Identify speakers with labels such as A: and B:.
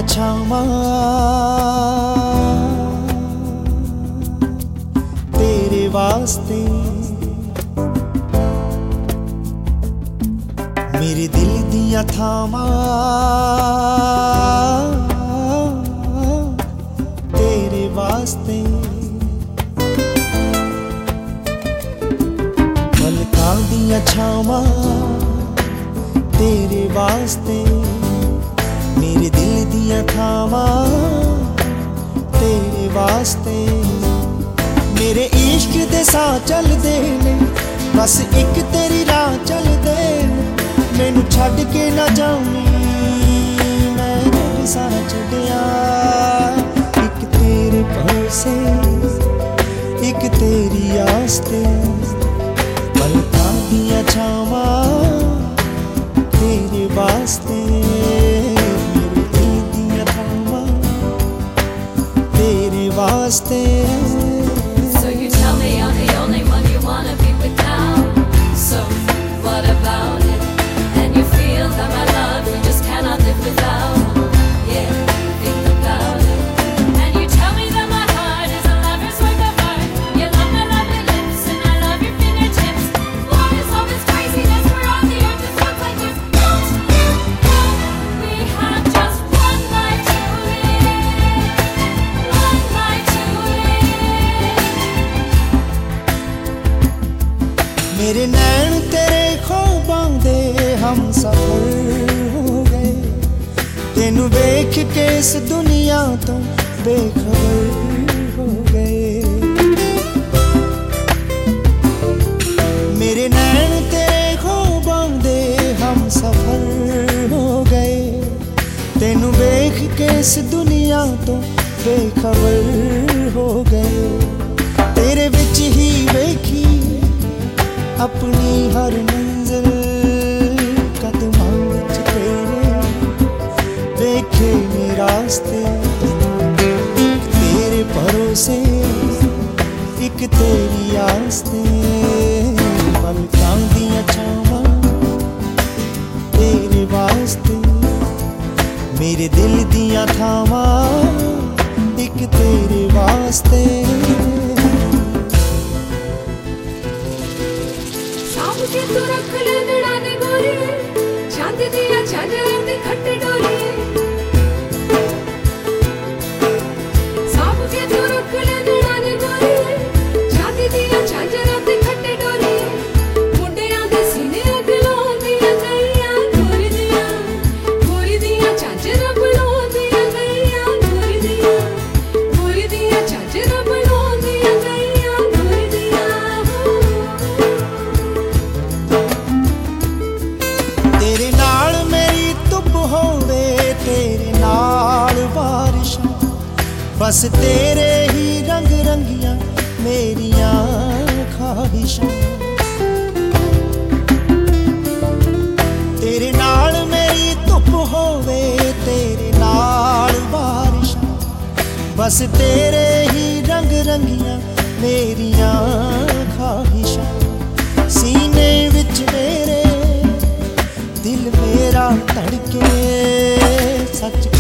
A: छावां तेरे वास्ते, मेरे दिल दियां थावां तेरे वास्ते, पलकां दियां छावां तेरे वास्ते, मेरे दिल दियां थावां तेरे वास्ते। मेरे इश्क दे साह चलदे ने, बस एक तेरी राह चलदे, मैनू छड्ड के ना जावीं, मैं जग सारा छड्डिया। एक तेरे भरोसे एक तेरी आस्ते, पलकां दियां छावां तेरे वास्ते, मेरे दिल दियां थावां तेरे वास्ते।
B: So you tell me I'm the only one you wanna be with now. So what about it? And you feel that my love you just cannot live without. Yeah, think about it. And you tell me that my heart is a lover's work of art. You love my lovely lips and I love your fingertips. What is all this craziness? We're on the earth with looks like this. Don't you know we have just one life to live? One life to live.
A: मेरे नैन तेरे ख्वाबां दे हम सफर हो गए, तेनू वेख के इस दुनिया तो बेखबर हो गए। मेरे नैन तेरे ख्वाबां दे हम सफर हो गए, तेनू वेख के इस दुनिया तो बेखबर हो गए। तेरे विच ही वेखी अपनी हर मंजिल, कदमां विच तेरे देखे ने रास्ते, एक तेरे भरोसे एक तेरी आस्ते, पलकां दियां छावां तेरे वास्ते, मेरे दिल दियां थावां एक तेरे वास्ते।
B: साँभ के तू रख ले नड़ाने गोरी, चांद दिया झांझरा ते खट्टे डोरी। साँभ के तू रख ले नड़ाने गोरी, चांद दिया झांझरा ते खट्टे डोरी। मुंडियां दे सीने अग लाउंदियां गईयां गोरी दियां झांझरा बनाउंदियां गईयां गोरी दियां झांझरा बनाउंदियां गईयां गोरी दियां।
A: तेरे नाल मेरी धुप होवे, तेरे नाल बारिशां, बस तेरे ही रंग रंगियां मेरियां ख्वाहिशां। तेरे नाल मेरी धुप होवे, तेरे नाल बारिशां, बस तेरे ही रंग रंगियां मेरियां ख्वाहिशां। सीने विच मेरे दिल मेरा धड़के, सच